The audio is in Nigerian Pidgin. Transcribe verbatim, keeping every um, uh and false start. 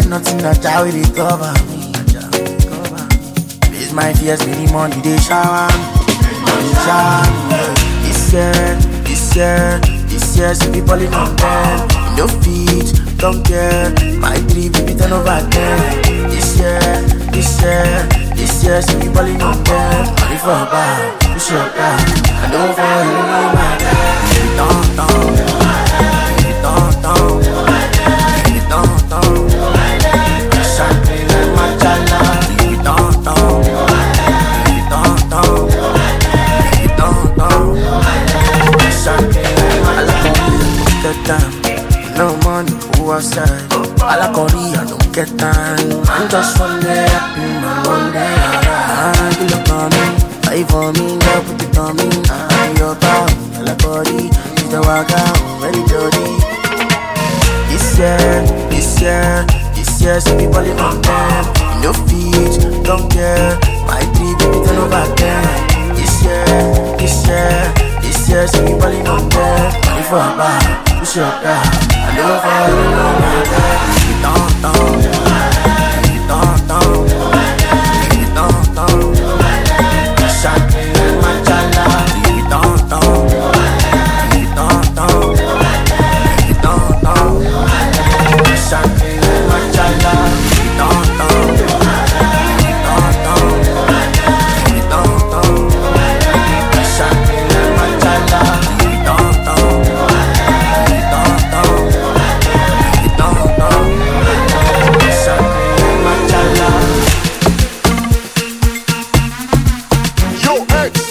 get nothing, I try with it cover me. Face my fears, be the money they shower me. They shower me. This year, this year, this year, see people in on them. No feet, don't care. My dream be ten over ten. This year, this year, this year, see people in on them. Money for a bar, push your car. I don't fall in my bed. Don't, don't, don't, don't, don't, don't. Shine like my child. Don't, don't, don't, don't, don't, don't. Shine like my child. Get time. No money, who outside? I like Korea, I don't get time. I'm just one day happy, man, one day alright. You look on me, fight for me, girl, put it on me. I'm your power, I like body. She's the waka, very dirty. This year, this year, this year, see people in on them. No feet, don't care. My three baby ten over ten. This year, this year, this year, see people in on them. Money for a bar. Push your car, I never fall in love with that. Don't, don't, don't, don't, don't, don't. Shine like my child. Don't, don't, don't, don't, don't, don't. Shine like my child. Don't, don't, don't, don't, don't, don't. Shine like my child. Don't, don't. Yo, X.